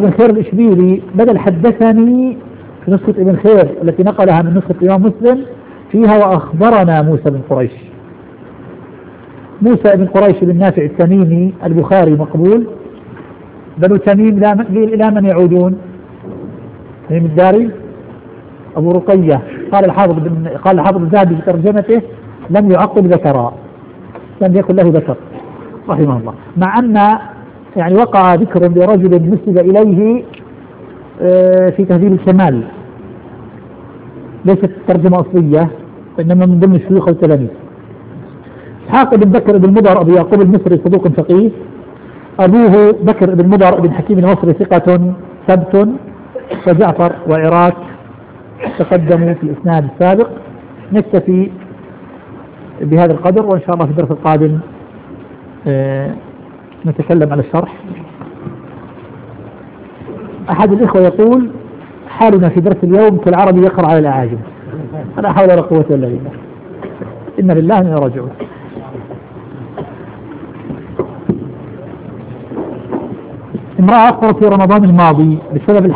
ابن خير الإشبيلي بدل حدثني في نسخة ابن خير التي نقلها من نسخة الإمام مسلم فيها وأخبرنا موسى بن قريش. موسى بن قريش بن نافع التميمي البخاري مقبول. بنو تميم إلى من يعودون؟ تميم الداري، أبو رقية. قال الحافظ الذهبي في ترجمته لم يعقب ذكرا، لم يكن له ذكر رحمه الله، مع أن يعني وقع ذكر لرجل نسب إليه في تهذيب الكمال، ليست ترجمة أصلية وإنما من ضمن الشيوخ والتلاميذ. إسحاق بن بكر بن مضر أبو يعقوب المصري صدوق فقيه. أبوه بكر بن مضر بن حكيم المصري ثقة ثبت. وجعفر وعراك تقدموا في الإسناد السابق. نكتفي بهذا القدر، وإن شاء الله في الدرس القادم نتكلم على الشرح. أحد الإخوة يقول حالنا في درس اليوم كالعربي يقرأ على الأعاجم. لا حول ولا قوة إلا بالله، إن لله وإنا إليه راجعون. امرأة أخرى في رمضان الماضي بسبب